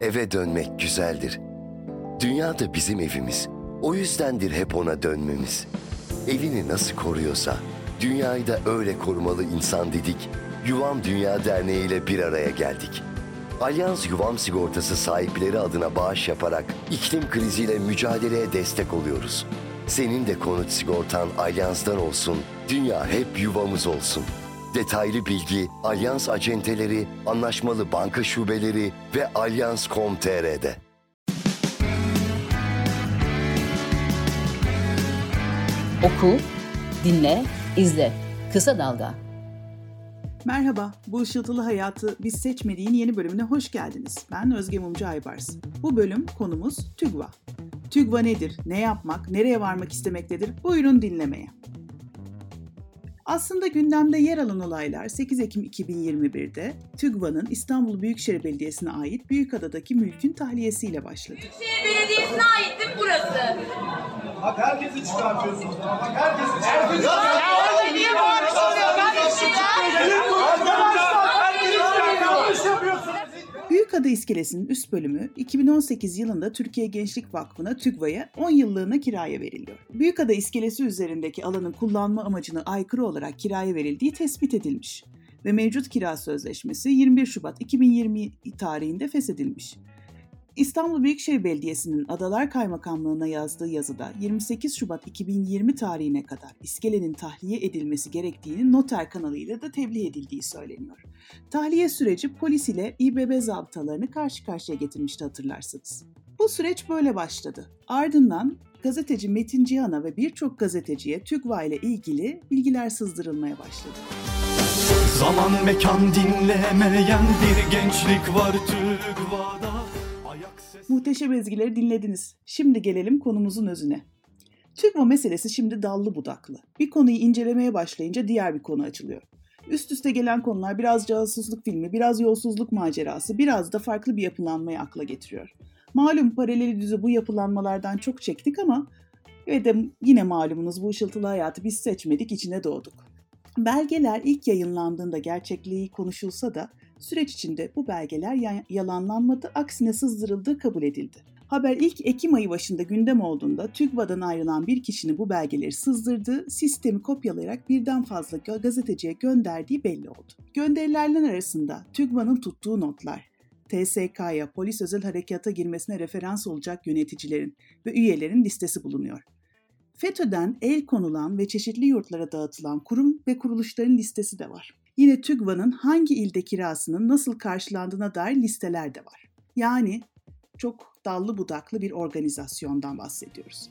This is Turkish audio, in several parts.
Eve dönmek güzeldir. Dünya da bizim evimiz. O yüzdendir hep ona dönmemiz. Evini nasıl koruyorsa, dünyayı da öyle korumalı insan dedik. Yuvam Dünya Derneği ile bir araya geldik. Alyans Yuvam Sigortası sahipleri adına bağış yaparak iklim kriziyle mücadeleye destek oluyoruz. Senin de konut sigortan Alyans'tan olsun, dünya hep yuvamız olsun. Detaylı bilgi Alyans acenteleri, anlaşmalı banka şubeleri ve alyans.com.tr'de. Oku, dinle, izle. Kısa Dalga. Merhaba, bu ışıltılı hayatı biz seçmediğin yeni bölümüne hoş geldiniz. Ben Özge Mumcu Aybars. Bu bölüm konumuz TÜGVA. TÜGVA nedir, ne yapmak, nereye varmak istemektedir? Buyurun dinlemeye. Aslında gündemde yer alan olaylar 8 Ekim 2021'de TÜGVA'nın İstanbul Büyükşehir Belediyesi'ne ait Büyükada'daki mülkün tahliyesiyle başladı. Büyükşehir Belediyesi'ne ait değil mi burası? Bak herkesi çıkartıyorsunuz. Bak herkesi çıkartıyorsunuz. Ya orada niye bağırış oluyor? Ben bir şey Yanlış yapıyorsunuz. Büyükada İskelesi'nin üst bölümü 2018 yılında Türkiye Gençlik Vakfı'na TÜGVA'ya 10 yıllığına kiraya veriliyor. Büyükada İskelesi üzerindeki alanın kullanma amacına aykırı olarak kiraya verildiği tespit edilmiş ve mevcut kira sözleşmesi 21 Şubat 2020 tarihinde feshedilmiş. İstanbul Büyükşehir Belediyesi'nin Adalar Kaymakamlığı'na yazdığı yazıda 28 Şubat 2020 tarihine kadar iskelenin tahliye edilmesi gerektiğini noter kanalıyla da tebliğ edildiği söyleniyor. Tahliye süreci polis ile İBB zabıtalarını karşı karşıya getirmişti hatırlarsınız. Bu süreç böyle başladı. Ardından gazeteci Metin Cihan'a ve birçok gazeteciye TÜGVA ile ilgili bilgiler sızdırılmaya başladı. Zaman mekan dinlemeyen bir gençlik var TÜGVA'da. Muhteşem ezgileri dinlediniz. Şimdi gelelim konumuzun özüne. TÜGVA meselesi şimdi dallı budaklı. Bir konuyu incelemeye başlayınca diğer bir konu açılıyor. Üst üste gelen konular biraz casusluk filmi, biraz yolsuzluk macerası, biraz da farklı bir yapılanmayı akla getiriyor. Malum paralel düze bu yapılanmalardan çok çektik ama ve de yine malumunuz bu ışıltılı hayatı biz seçmedik, içine doğduk. Belgeler ilk yayınlandığında gerçekliği konuşulsa da süreç içinde bu belgeler yalanlanmadı, aksine sızdırıldığı kabul edildi. Haber ilk Ekim ayı başında gündem olduğunda TÜGVA'dan ayrılan bir kişinin bu belgeleri sızdırdığı, sistemi kopyalayarak birden fazla gazeteciye gönderdiği belli oldu. Gönderilerden arasında TÜGVA'nın tuttuğu notlar, TSK'ya, polis özel harekata girmesine referans olacak yöneticilerin ve üyelerin listesi bulunuyor. FETÖ'den el konulan ve çeşitli yurtlara dağıtılan kurum ve kuruluşların listesi de var. Yine TÜGVA'nın hangi ilde kirasının nasıl karşılandığına dair listeler de var. Yani çok dallı budaklı bir organizasyondan bahsediyoruz.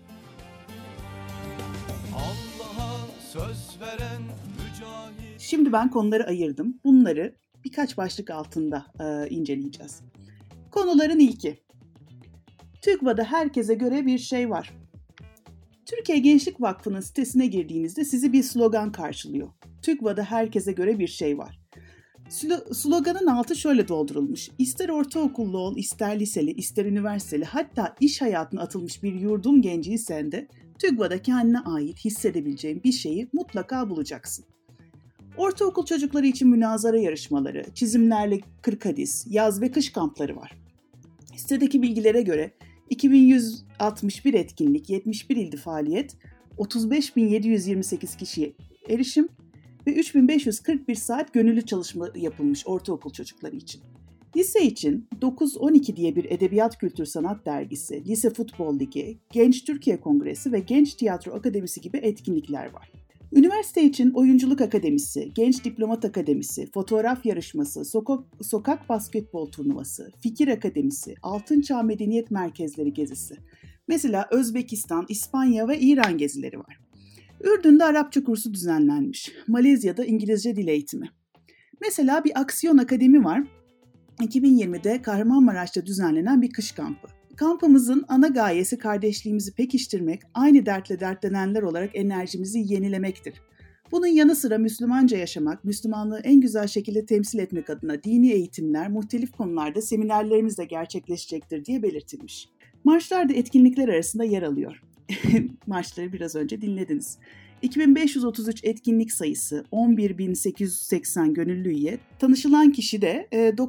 Allah'a söz veren mücahit. Şimdi ben konuları ayırdım. Bunları birkaç başlık altında inceleyeceğiz. Konuların ilki. TÜGVA'da herkese göre bir şey var. Türkiye Gençlik Vakfı'nın sitesine girdiğinizde sizi bir slogan karşılıyor. TÜGVA'da herkese göre bir şey var. Sloganın altı şöyle doldurulmuş. İster ortaokullu ol, ister liseli, ister üniversiteli, hatta iş hayatına atılmış bir yurdum genciysen de TÜGVA'da kendine ait hissedebileceğin bir şeyi mutlaka bulacaksın. Ortaokul çocukları için münazara yarışmaları, çizimlerle 40 hadis, yaz ve kış kampları var. Sitedeki bilgilere göre 2161 etkinlik, 71 ilde faaliyet, 35.728 kişiye erişim ve 3.541 saat gönüllü çalışma yapılmış ortaokul çocukları için. Lise için 9-12 diye bir edebiyat kültür sanat dergisi, Lise Futbol Ligi, Genç Türkiye Kongresi ve Genç Tiyatro Akademisi gibi etkinlikler var. Üniversite için Oyunculuk Akademisi, Genç Diplomat Akademisi, Fotoğraf Yarışması, Sokak Basketbol Turnuvası, Fikir Akademisi, Altın Çağ Medeniyet Merkezleri gezisi. Mesela Özbekistan, İspanya ve İran gezileri var. Ürdün'de Arapça kursu düzenlenmiş. Malezya'da İngilizce dil eğitimi. Mesela bir aksiyon akademi var. 2020'de Kahramanmaraş'ta düzenlenen bir kış kampı. Kampımızın ana gayesi kardeşliğimizi pekiştirmek, aynı dertle dertlenenler olarak enerjimizi yenilemektir. Bunun yanı sıra Müslümanca yaşamak, Müslümanlığı en güzel şekilde temsil etmek adına dini eğitimler, muhtelif konularda seminerlerimiz de gerçekleşecektir diye belirtilmiş. Marşlar da etkinlikler arasında yer alıyor. Marşları biraz önce dinlediniz. 2533 etkinlik sayısı, 11.880 gönüllü üye, tanışılan kişi de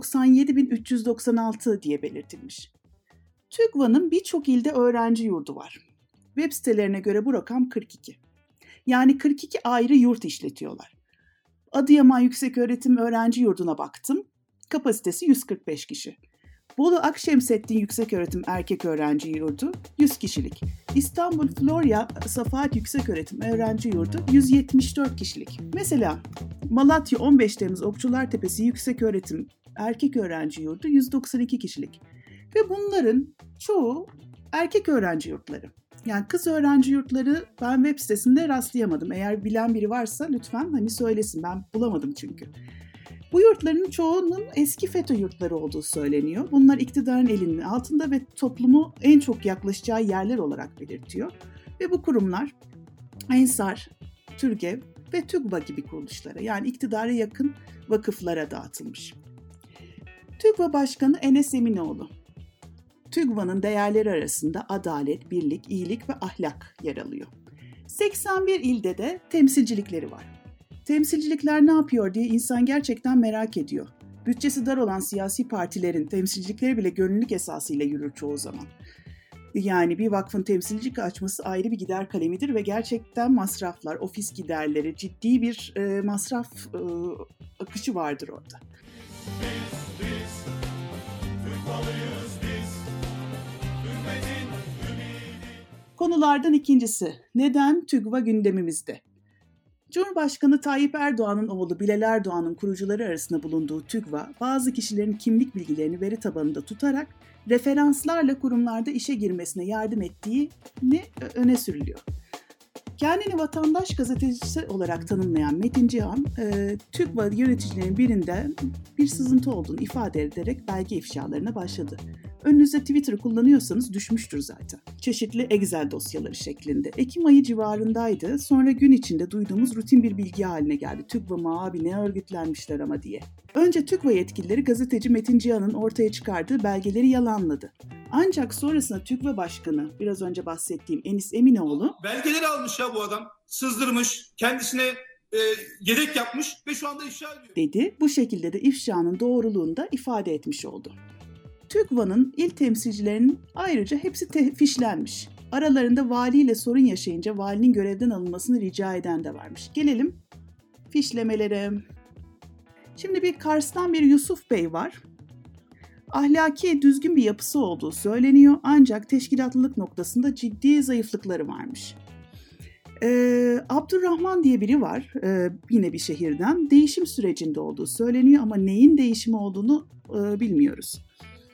97.396 diye belirtilmiş. TÜGVA'nın birçok ilde öğrenci yurdu var. Web sitelerine göre bu rakam 42. Yani 42 ayrı yurt işletiyorlar. Adıyaman Yükseköğretim Öğrenci Yurdu'na baktım. Kapasitesi 145 kişi. Bolu Akşemseddin Yükseköğretim Erkek Öğrenci Yurdu 100 kişilik. İstanbul Florya Safahat Yükseköğretim Öğrenci Yurdu 174 kişilik. Mesela Malatya 15 Temmuz Okçular Tepesi Yükseköğretim Erkek Öğrenci Yurdu 192 kişilik. Ve bunların çoğu erkek öğrenci yurtları. Yani kız öğrenci yurtları ben web sitesinde rastlayamadım. Eğer bilen biri varsa lütfen söylesin. Ben bulamadım çünkü. Bu yurtların çoğunun eski FETÖ yurtları olduğu söyleniyor. Bunlar iktidarın elinin altında ve toplumu en çok yaklaşacağı yerler olarak belirtiyor. Ve bu kurumlar Ensar, TÜRGEV ve TÜGVA gibi kuruluşlara, yani iktidara yakın vakıflara dağıtılmış. TÜGVA Başkanı Enes Eminoğlu. TÜGVA'nın değerleri arasında adalet, birlik, iyilik ve ahlak yer alıyor. 81 ilde de temsilcilikleri var. Temsilcilikler ne yapıyor diye insan gerçekten merak ediyor. Bütçesi dar olan siyasi partilerin temsilcilikleri bile gönüllülük esasıyla yürür çoğu zaman. Yani bir vakfın temsilcilik açması ayrı bir gider kalemidir ve gerçekten masraflar, ofis giderleri, ciddi bir masraf akışı vardır orada. Konulardan ikincisi, neden TÜGVA gündemimizde? Cumhurbaşkanı Tayyip Erdoğan'ın oğlu Bilal Erdoğan'ın kurucuları arasında bulunduğu TÜGVA, bazı kişilerin kimlik bilgilerini veri tabanında tutarak referanslarla kurumlarda işe girmesine yardım ettiğini öne sürülüyor. Kendini vatandaş gazetecisi olarak tanımlayan Metin Cihan, TÜGVA yöneticilerinin birinden bir sızıntı olduğunu ifade ederek belge ifşalarına başladı. Önünüzde Twitter kullanıyorsanız düşmüştür zaten. Çeşitli Excel dosyaları şeklinde. Ekim ayı civarındaydı. Sonra gün içinde duyduğumuz rutin bir bilgi haline geldi. TÜGVA abi ne örgütlenmişler ama diye. Önce TÜGVA yetkilileri gazeteci Metin Cihan'ın ortaya çıkardığı belgeleri yalanladı. Ancak sonrasında TÜGVA Başkanı, biraz önce bahsettiğim Enis Eminoğlu, belgeleri almış ya bu adam. Sızdırmış, kendisine yedek yapmış ve şu anda ifşa ediyor. dedi. Bu şekilde de ifşanın doğruluğunu da ifade etmiş oldu. TÜGVA'nın il temsilcilerinin ayrıca hepsi fişlenmiş. Aralarında valiyle sorun yaşayınca valinin görevden alınmasını rica eden de varmış. Gelelim fişlemelere. Şimdi bir Kars'tan bir Yusuf Bey var. Ahlaki düzgün bir yapısı olduğu söyleniyor ancak teşkilatlılık noktasında ciddi zayıflıkları varmış. Abdurrahman diye biri var yine bir şehirden. Değişim sürecinde olduğu söyleniyor ama neyin değişimi olduğunu bilmiyoruz.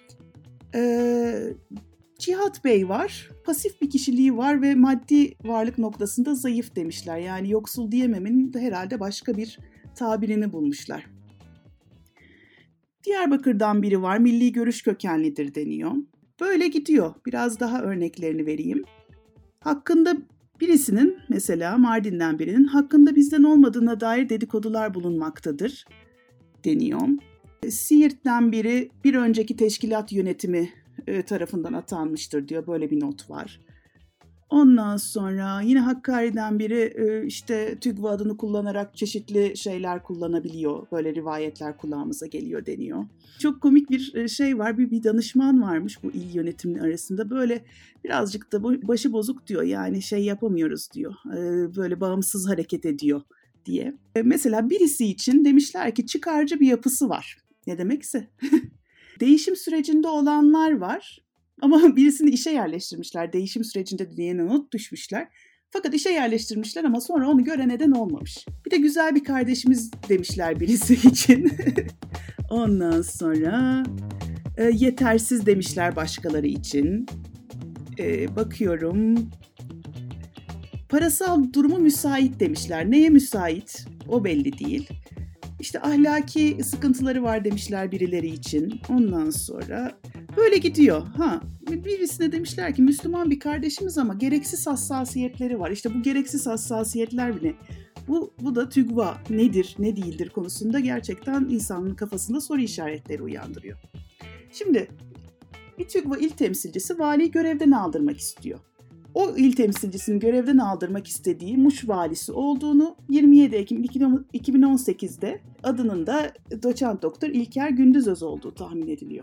Cihat Bey var. Pasif bir kişiliği var ve maddi varlık noktasında zayıf demişler. Yani yoksul diyememenin de herhalde başka bir tabirini bulmuşlar. Diyarbakır'dan biri var. Milli görüş kökenlidir deniyor. Böyle gidiyor. Biraz daha örneklerini vereyim. Hakkında birisinin, mesela Mardin'den birinin hakkında bizden olmadığına dair dedikodular bulunmaktadır deniyor. Siirt'ten biri bir önceki teşkilat yönetimi tarafından atanmıştır diyor. Böyle bir not var. Ondan sonra yine Hakkari'den biri işte TÜGVA adını kullanarak çeşitli şeyler kullanabiliyor. Böyle rivayetler kulağımıza geliyor deniyor. Çok komik bir şey var. Bir danışman varmış bu il yönetiminin arasında. Böyle birazcık da başı bozuk diyor. Yani şey yapamıyoruz diyor. Böyle bağımsız hareket ediyor diye. Mesela birisi için demişler ki çıkarcı bir yapısı var. Ne demekse. Değişim sürecinde olanlar var. Ama birisini işe yerleştirmişler. Değişim sürecinde diyene not düşmüşler. Fakat işe yerleştirmişler ama sonra onu gören neden olmamış. Bir de güzel bir kardeşimiz demişler birisi için. Ondan sonra yetersiz demişler başkaları için. Bakıyorum. Parasal durumu müsait demişler. Neye müsait? O belli değil. İşte ahlaki sıkıntıları var demişler birileri için. Ondan sonra böyle gidiyor. Birisine demişler ki Müslüman bir kardeşimiz ama gereksiz hassasiyetleri var. İşte bu gereksiz hassasiyetler bile. Bu da TÜGVA nedir, ne değildir konusunda gerçekten insanın kafasında soru işaretleri uyandırıyor. Şimdi bir TÜGVA il temsilcisi valiyi görevden aldırmak istiyor. o il temsilcisini görevden aldırmak istediği Muş valisi olduğunu, 27 Ekim 2018'de adının da doçent doktor İlker Gündüzöz olduğu tahmin ediliyor.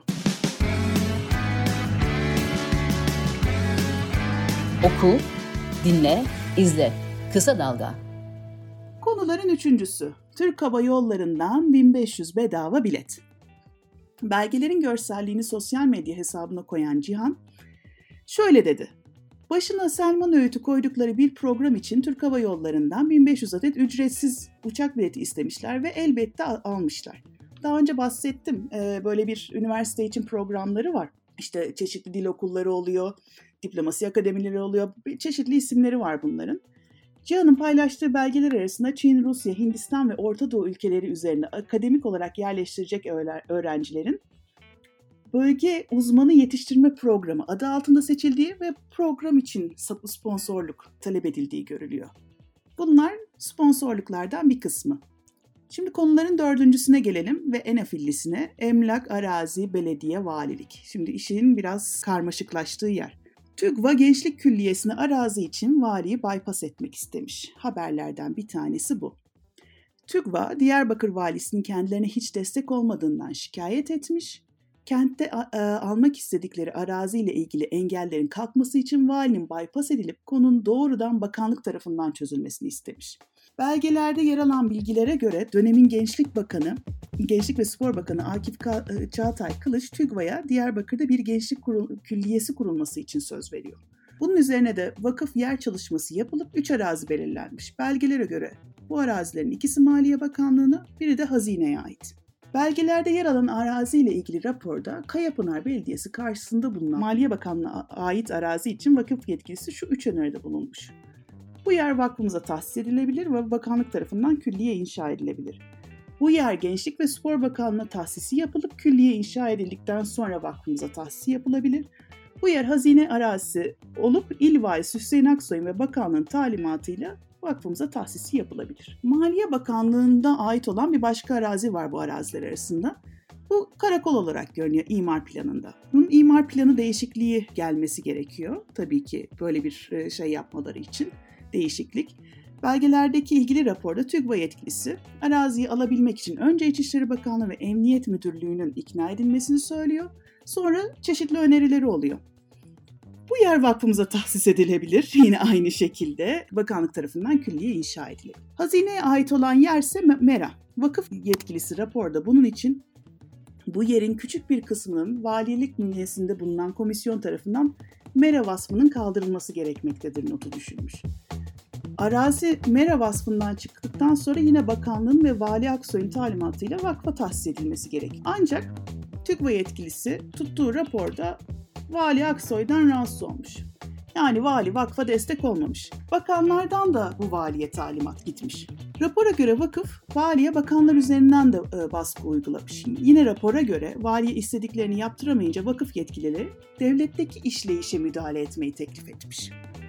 Oku, dinle, izle. Kısa Dalga. Konuların üçüncüsü, Türk Hava Yolları'ndan 1500 bedava bilet. Belgelerin görselliğini sosyal medya hesabına koyan Cihan şöyle dedi. Başına Selman Öğüt'ü koydukları bir program için Türk Hava Yolları'ndan 1500 adet ücretsiz uçak bileti istemişler ve elbette almışlar. Daha önce bahsettim, böyle bir üniversite için programları var. İşte çeşitli dil okulları oluyor, diplomasi akademileri oluyor, çeşitli isimleri var bunların. Cihan'ın paylaştığı belgeler arasında Çin, Rusya, Hindistan ve Orta Doğu ülkeleri üzerine akademik olarak yerleştirecek öğrencilerin bölge uzmanı yetiştirme programı adı altında seçildiği ve program için sponsorluk talep edildiği görülüyor. Bunlar sponsorluklardan bir kısmı. Şimdi konuların dördüncüsüne gelelim ve en afillisine, emlak, arazi, belediye, valilik. Şimdi işin biraz karmaşıklaştığı yer. TÜGVA Gençlik Külliyesi'ne arazi için valiyi bypass etmek istemiş. Haberlerden bir tanesi bu. TÜGVA, Diyarbakır valisinin kendilerine hiç destek olmadığından şikayet etmiş. Kentte almak istedikleri araziyle ilgili engellerin kalkması için valinin bypass edilip konunun doğrudan bakanlık tarafından çözülmesini istemiş. Belgelerde yer alan bilgilere göre dönemin Gençlik ve Spor Bakanı Akif Çağatay Kılıç, TÜGVA'ya Diyarbakır'da bir gençlik külliyesi kurulması için söz veriyor. Bunun üzerine de vakıf yer çalışması yapılıp 3 arazi belirlenmiş. Belgelere göre bu arazilerin ikisi Maliye Bakanlığı'na, biri de hazineye ait. Belgelerde yer alan araziyle ilgili raporda Kayapınar Belediyesi karşısında bulunan Maliye Bakanlığı'na ait arazi için vakıf yetkilisi şu 3 öneride bulunmuş. Bu yer vakfımıza tahsis edilebilir ve bakanlık tarafından külliye inşa edilebilir. Bu yer Gençlik ve Spor Bakanlığı'na tahsisi yapılıp külliye inşa edildikten sonra vakfımıza tahsisi yapılabilir. Bu yer hazine arazisi olup İl Valisi Hüseyin Aksoy'un ve bakanlığın talimatıyla vakfımıza tahsisi yapılabilir. Maliye Bakanlığı'nda ait olan bir başka arazi var bu araziler arasında. Bu karakol olarak görünüyor imar planında. Bunun imar planı değişikliği gelmesi gerekiyor. Tabii ki böyle bir şey yapmaları için değişiklik. Belgelerdeki ilgili raporda TÜGVA yetkilisi araziyi alabilmek için önce İçişleri Bakanlığı ve Emniyet Müdürlüğü'nün ikna edilmesini söylüyor. Sonra çeşitli önerileri oluyor. Bu yer vakfımıza tahsis edilebilir. Yine aynı şekilde bakanlık tarafından külliye inşa edilebilir. Hazineye ait olan yerse MERA. Vakıf yetkilisi raporda bunun için bu yerin küçük bir kısmının valilik bünyesinde bulunan komisyon tarafından MERA vasfının kaldırılması gerekmektedir notu düşülmüş. Arazi MERA vasfından çıktıktan sonra yine bakanlığın ve Vali Aksoy'un talimatıyla vakfa tahsis edilmesi gerek. Ancak TÜGVA yetkilisi tuttuğu raporda Vali Aksoy'dan rahatsız olmuş. Yani vali vakfa destek olmamış. Bakanlardan da bu valiye talimat gitmiş. Rapora göre vakıf, valiye bakanlar üzerinden de baskı uygulamış. Yine rapora göre valiye istediklerini yaptıramayınca vakıf yetkilileri devletteki işleyişe müdahale etmeyi teklif etmiş.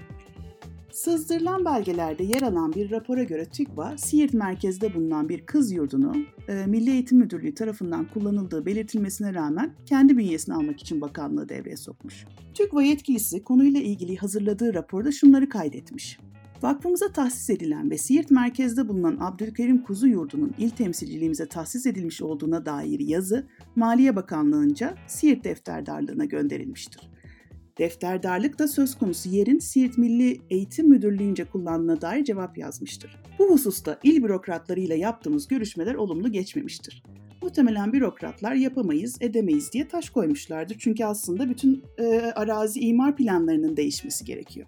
Sızdırılan belgelerde yer alan bir rapora göre TÜGVA, Siirt merkezde bulunan bir kız yurdunu Milli Eğitim Müdürlüğü tarafından kullanıldığı belirtilmesine rağmen kendi bünyesine almak için bakanlığı devreye sokmuş. TÜGVA yetkilisi konuyla ilgili hazırladığı raporda şunları kaydetmiş. Vakfımıza tahsis edilen ve Siirt merkezde bulunan Abdülkerim Kuzu Yurdu'nun il temsilciliğimize tahsis edilmiş olduğuna dair yazı Maliye Bakanlığı'nca Siirt Defterdarlığı'na gönderilmiştir. Defterdarlık da söz konusu yerin Siirt Milli Eğitim Müdürlüğü'nce kullandığına dair cevap yazmıştır. Bu hususta il bürokratlarıyla yaptığımız görüşmeler olumlu geçmemiştir. Muhtemelen bürokratlar yapamayız, edemeyiz diye taş koymuşlardır. Çünkü aslında bütün arazi imar planlarının değişmesi gerekiyor.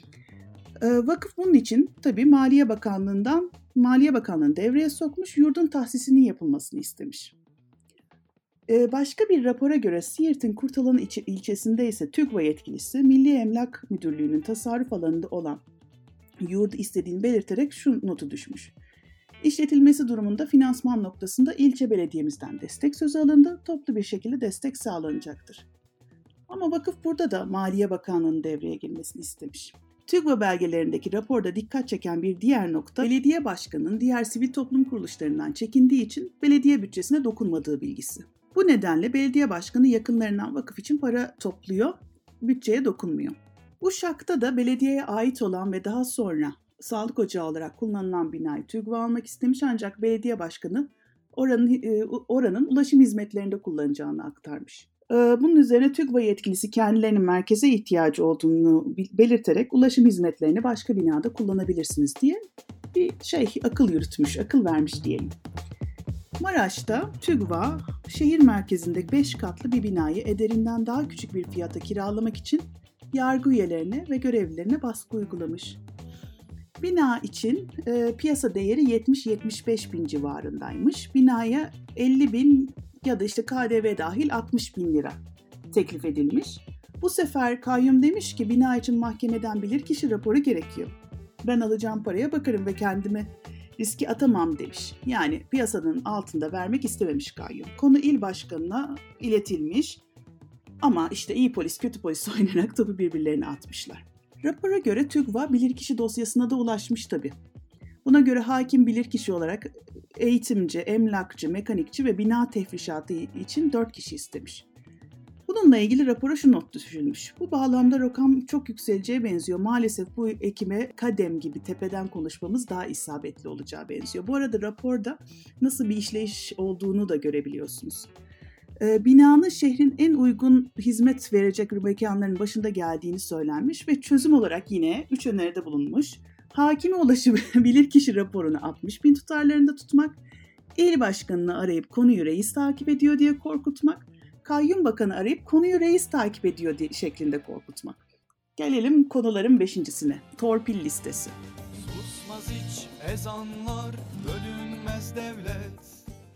Vakıf bunun için tabii Maliye Bakanlığı'nı devreye sokmuş, yurdun tahsisinin yapılmasını istemiş. Başka bir rapora göre Siirt'in Kurtalan ilçesinde ise TÜGVA yetkilisi Milli Emlak Müdürlüğü'nün tasarruf alanında olan yurdu istediğini belirterek şu notu düşmüş. İşletilmesi durumunda finansman noktasında ilçe belediyemizden destek sözü alındı, toplu bir şekilde destek sağlanacaktır. Ama vakıf burada da Maliye Bakanlığı'nın devreye girmesini istemiş. TÜGVA belgelerindeki raporda dikkat çeken bir diğer nokta, belediye başkanının diğer sivil toplum kuruluşlarından çekindiği için belediye bütçesine dokunmadığı bilgisi. Bu nedenle belediye başkanı yakınlarından vakıf için para topluyor, bütçeye dokunmuyor. Uşak'ta da belediyeye ait olan ve daha sonra sağlık ocağı olarak kullanılan binayı TÜGVA almak istemiş, ancak belediye başkanı oranın ulaşım hizmetlerinde kullanacağını aktarmış. Bunun üzerine TÜGVA yetkilisi kendilerinin merkeze ihtiyacı olduğunu belirterek ulaşım hizmetlerini başka binada kullanabilirsiniz diye bir akıl yürütmüş, akıl vermiş diyelim. Maraş'ta TÜGVA şehir merkezinde 5 katlı bir binayı ederinden daha küçük bir fiyata kiralamak için yargı üyelerine ve görevlilerine baskı uygulamış. Bina için piyasa değeri 70-75 bin civarındaymış. Binaya 50 bin ya da KDV dahil 60 bin lira teklif edilmiş. Bu sefer kayyum demiş ki bina için mahkemeden bilirkişi raporu gerekiyor. Ben alacağım paraya bakarım ve kendimi riske atamam demiş. Yani piyasanın altında vermek istememiş kayyum. Konu il başkanına iletilmiş ama iyi polis kötü polis oynayarak topu birbirlerine atmışlar. Rapora göre TÜGVA bilirkişi dosyasına da ulaşmış tabii. Buna göre hakim bilirkişi olarak eğitimci, emlakçı, mekanikçi ve bina tefrişatı için 4 kişi istemiş. Bununla ilgili rapora şu not düşülmüş. Bu bağlamda rakam çok yükseleceğe benziyor. Maalesef bu ekime kadem gibi tepeden konuşmamız daha isabetli olacağı benziyor. Bu arada raporda nasıl bir işleyiş olduğunu da görebiliyorsunuz. Binanın şehrin en uygun hizmet verecek mekanların başında geldiğini söylenmiş ve çözüm olarak yine 3 öneride bulunmuş. Hakime ulaşıp bilirkişi raporunu 60 bin tutarlarında tutmak, il başkanını arayıp konuyu reis takip ediyor diye korkutmak, kayyum bakanı arayıp konuyu reis takip ediyor şeklinde korkutmak. Gelelim konuların 5.sine. Torpil listesi. Susmaz hiç ezanlar, bölünmez devlet.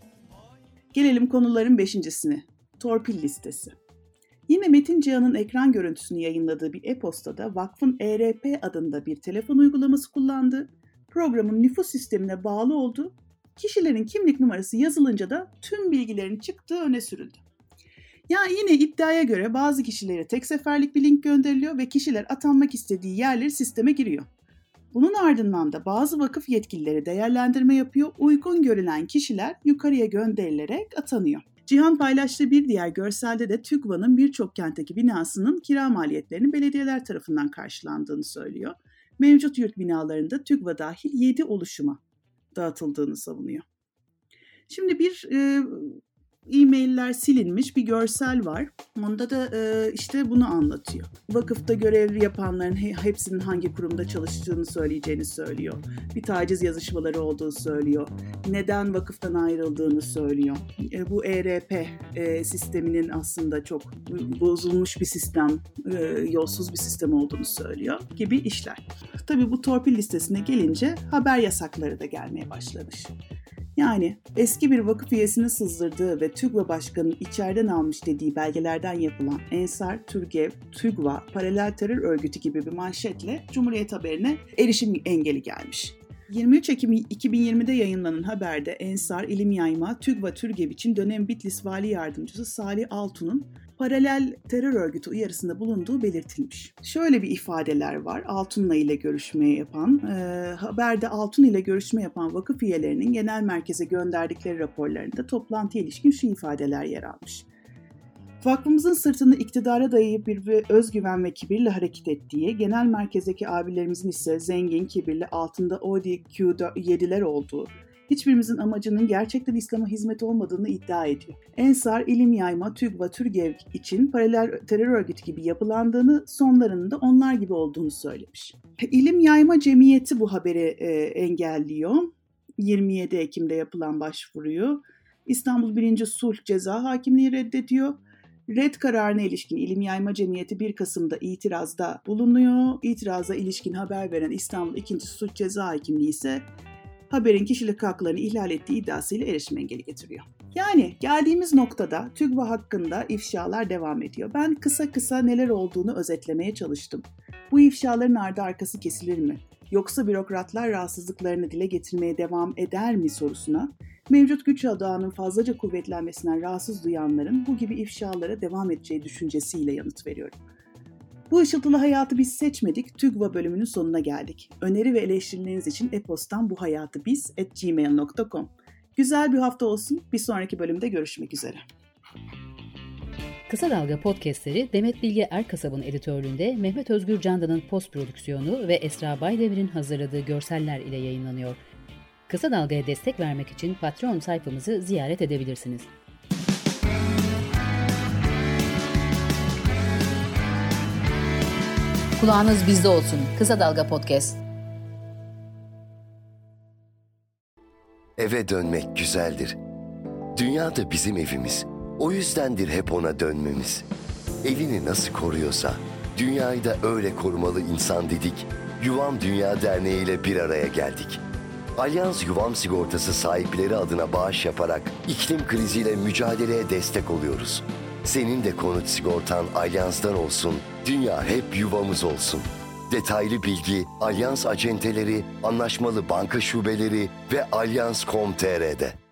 Gelelim konuların 5.sine. Torpil listesi. Yine Metin Cihan'ın ekran görüntüsünü yayınladığı bir e-postada vakfın ERP adında bir telefon uygulaması kullandığı, programın nüfus sistemine bağlı olduğu, kişilerin kimlik numarası yazılınca da tüm bilgilerin çıktığı öne sürüldü. Yani yine iddiaya göre bazı kişilere tek seferlik bir link gönderiliyor ve kişiler atanmak istediği yerleri sisteme giriyor. Bunun ardından da bazı vakıf yetkilileri değerlendirme yapıyor, uygun görülen kişiler yukarıya gönderilerek atanıyor. Cihan paylaştığı bir diğer görselde de TÜGVA'nın birçok kentteki binasının kira maliyetlerinin belediyeler tarafından karşılandığını söylüyor. Mevcut yurt binalarında TÜGVA dahil 7 oluşuma dağıtıldığını savunuyor. Şimdi bir e-mailler silinmiş bir görsel var. Onda da bunu anlatıyor. Vakıfta görev yapanların hepsinin hangi kurumda çalıştığını söyleyeceğini söylüyor. Bir taciz yazışmaları olduğunu söylüyor. Neden vakıftan ayrıldığını söylüyor. Bu ERP sisteminin aslında çok bozulmuş bir sistem, yolsuz bir sistem olduğunu söylüyor gibi işler. Tabii bu torpil listesine gelince haber yasakları da gelmeye başlamış. Yani eski bir vakıf üyesinin sızdırdığı ve TÜGVA başkanının içeriden almış dediği belgelerden yapılan Ensar, Türgev, TÜGVA, paralel terör örgütü gibi bir manşetle Cumhuriyet Haberine erişim engeli gelmiş. 23 Ekim 2020'de yayınlanan haberde Ensar, İlim Yayma, TÜGVA, Türgev için dönem Bitlis Vali Yardımcısı Salih Altun'un paralel terör örgütü uyarısında bulunduğu belirtilmiş. Şöyle bir ifadeler var. Altun'la ile görüşme yapan, haberde Altun ile görüşme yapan vakıf üyelerinin genel merkeze gönderdikleri raporlarında toplantıya ilişkin şu ifadeler yer almış. Vakfımızın sırtını iktidara dayayıp bir özgüven ve kibirle hareket ettiği, genel merkezdeki abilerimizin ise zengin, kibirli, altında Audi Q7'ler olduğu, hiçbirimizin amacının gerçekten İslam'a hizmet olmadığını iddia ediyor. Ensar, İlim Yayma, TÜGVA, Türgev için paralel terör örgütü gibi yapılandığını, sonlarının da onlar gibi olduğunu söylemiş. İlim Yayma Cemiyeti bu haberi engelliyor. 27 Ekim'de yapılan başvuruyu İstanbul 1. Sulh Ceza Hakimliği reddediyor. Red kararına ilişkin İlim Yayma Cemiyeti 1 Kasım'da itirazda bulunuyor. İtiraza ilişkin haber veren İstanbul 2. Sulh Ceza Hakimliği ise haberin kişilik haklarını ihlal ettiği iddiasıyla erişim engeli getiriyor. Yani geldiğimiz noktada TÜGVA hakkında ifşalar devam ediyor. Ben kısa neler olduğunu özetlemeye çalıştım. Bu ifşaların ardı arkası kesilir mi? Yoksa bürokratlar rahatsızlıklarını dile getirmeye devam eder mi sorusuna, mevcut güç odağının fazlaca kuvvetlenmesinden rahatsız duyanların bu gibi ifşalara devam edeceği düşüncesiyle yanıt veriyorum. Bu ışıltılı hayatı biz seçmedik. TÜGVA bölümünün sonuna geldik. Öneri ve eleştirileriniz için e-postan buhayatıbiz@gmail.com. Güzel bir hafta olsun. Bir sonraki bölümde görüşmek üzere. Kısa Dalga podcastleri Demet Bilge Erkasab'ın editörlüğünde Mehmet Özgür Candan'ın post prodüksiyonu ve Esra Baydemir'in hazırladığı görseller ile yayınlanıyor. Kısa Dalga'ya destek vermek için Patreon sayfamızı ziyaret edebilirsiniz. Kulağınız bizde olsun. Kısa Dalga Podcast. Eve dönmek güzeldir. Dünya da bizim evimiz. O yüzdendir hep ona dönmemiz. Evini nasıl koruyorsa, dünyayı da öyle korumalı insan dedik. Yuvam Dünya Derneği ile bir araya geldik. Alyans Yuvam Sigortası sahipleri adına bağış yaparak iklim kriziyle mücadeleye destek oluyoruz. Senin de konut sigortan Alyans'tan olsun, dünya hep yuvamız olsun. Detaylı bilgi Alyans acenteleri, anlaşmalı banka şubeleri ve Alyans.com.tr'de.